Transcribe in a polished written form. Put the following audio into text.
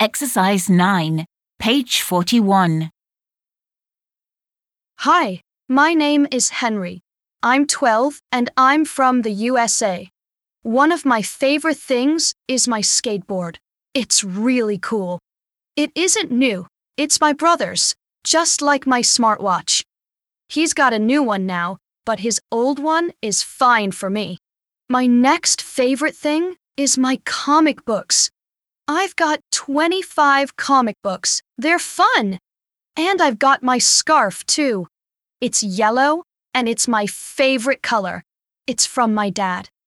Exercise 9, page 41. Hi, my name is Henry. I'm 12 and I'm from the USA. One of my favorite things is my skateboard. It's really cool. It isn't new. It's my brother's, just like my smartwatch. He's got a new one now, but his old one is fine for me. My next favorite thing is my comic books. I've got 25 comic books. They're fun. And I've got my scarf, too. It's yellow, and it's my favorite color. It's from my dad.